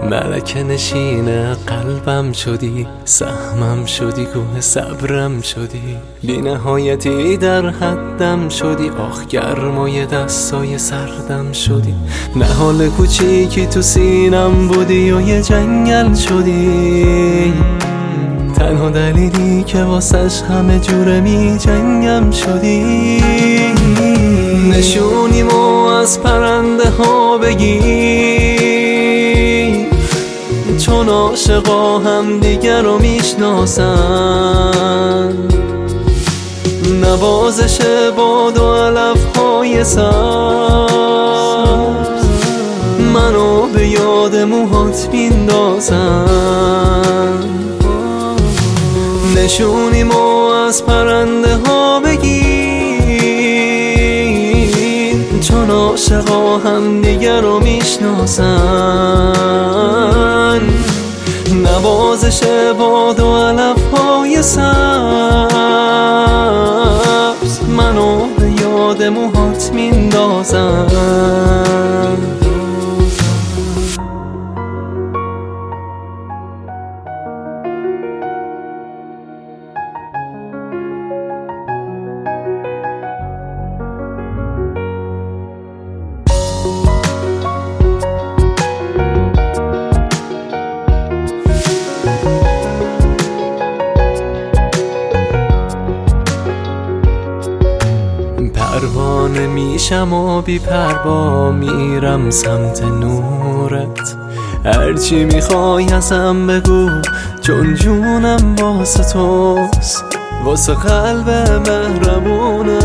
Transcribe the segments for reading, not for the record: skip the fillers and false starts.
ملکه نشین قلبم شدی، سهمم شدی، کوه صبرم شدی، بی نهایتی در حدم شدی، آخ گرمای دستای سردم شدی، نهال کوچیکی تو سینم بودی و یه جنگل شدی، تنها دلیلی که واسش همه جوره می جنگم شدی. نشونیمو از پرنده ها بگیر، چون عاشقا هم دیگر رو میشناسن، نوازش باد و علف های سبز منو به یاد موهات میندازن. نشونیمو از پرنده ها بگیر، چون عاشقا هم دیگر رو میشناسن، نوازش باد و علف های سبز منو به یاد موهات میندازن. پروانه میشم و بی پروا میرم سمت نورت، هرچی میخوای ازم بگو چون جونم واسه توست، واسه قلب مهربونه.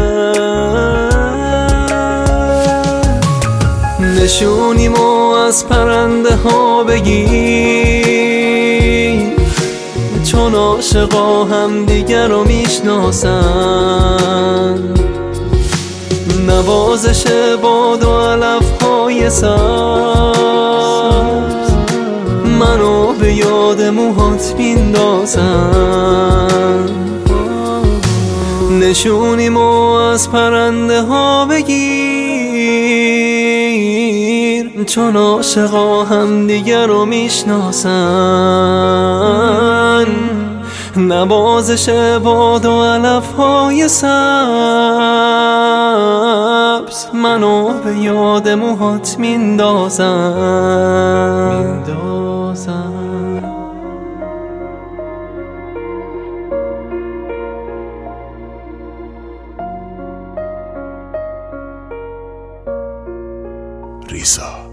نشونیمو از پرنده ها بگیر، چون عاشقا هم دیگر رو میشناسن، نوازش باد و علف های سبز منو به یاد موهات میندازن. نشونیمو از پرنده ها بگیر، چون عاشقا هم دیگر رو میشناسن، نوازش باد و علف های سبز منو به یاد موهات میندازن. ریسا